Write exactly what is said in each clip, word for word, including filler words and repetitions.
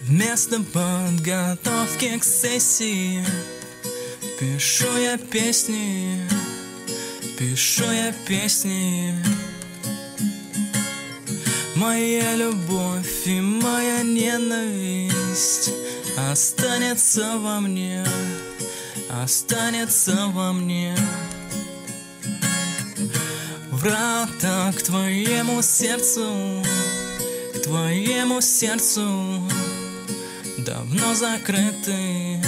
Вместо подготовки к сессии пишу я песни, пишу я песни. Моя любовь и моя ненависть останется во мне, останется во мне. Врата к твоему сердцу, к твоему сердцу давно закрыты.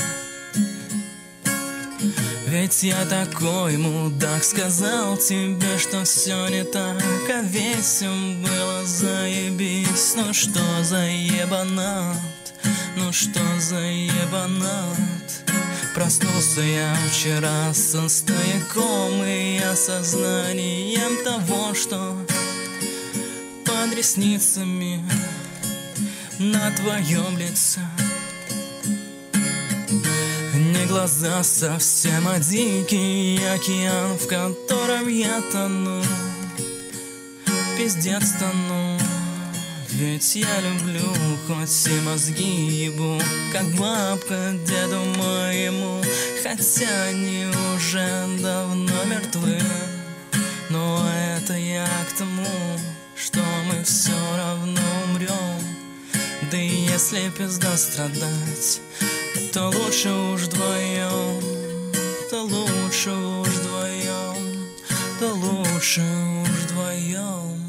Ведь я такой мудак, сказал тебе, что все не так, а ведь все было заебись. Ну что за ебанат, ну что за ебанат. Проснулся я вчера со стояком и осознанием того, что под ресницами на твоем лице не глаза совсем, а дикий океан, в котором я тону, пиздец тону. Ведь я люблю, хоть и мозги ебу, как бабка деду моему, хотя они уже давно мертвы. Но это я к тому, что мы все равно умрем. Да и если пизда страдать, то лучше уж вдвоем, то лучше уж вдвоем, то лучше уж вдвоем.